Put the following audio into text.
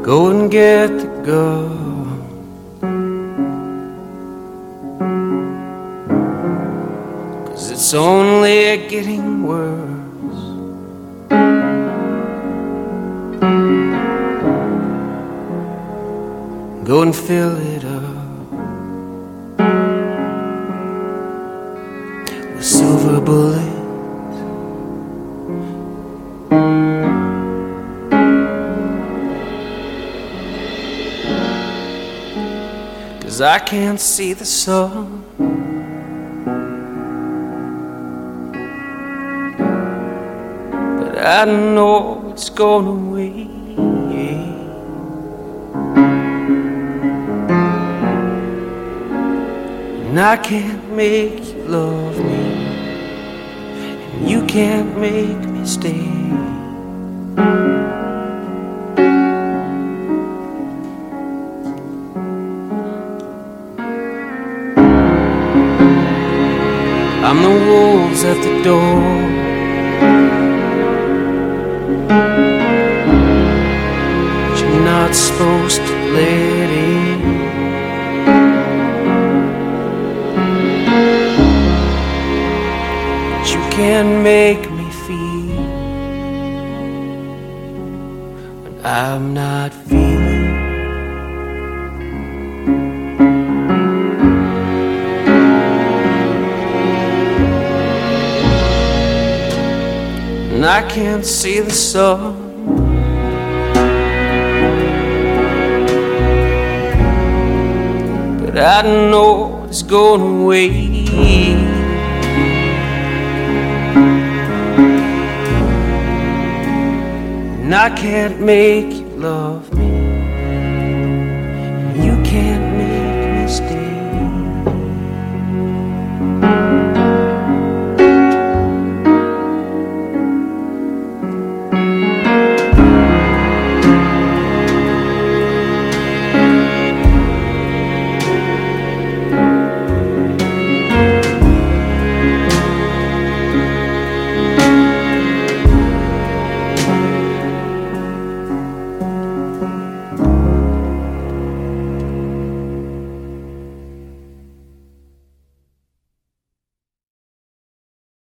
Go and get the gun. Cause it's only getting worse. Go and fill it up with silver bullets. Cause I can't see the sun. But I know it's gone away. And I can't make you love me, and you can't make me stay. I'm the wolves at the door, but you're not supposed to let in. But you can't make me feel when I'm not feeling. And I can't see the sun. But I know it's going away. And I can't make you love me, and you can't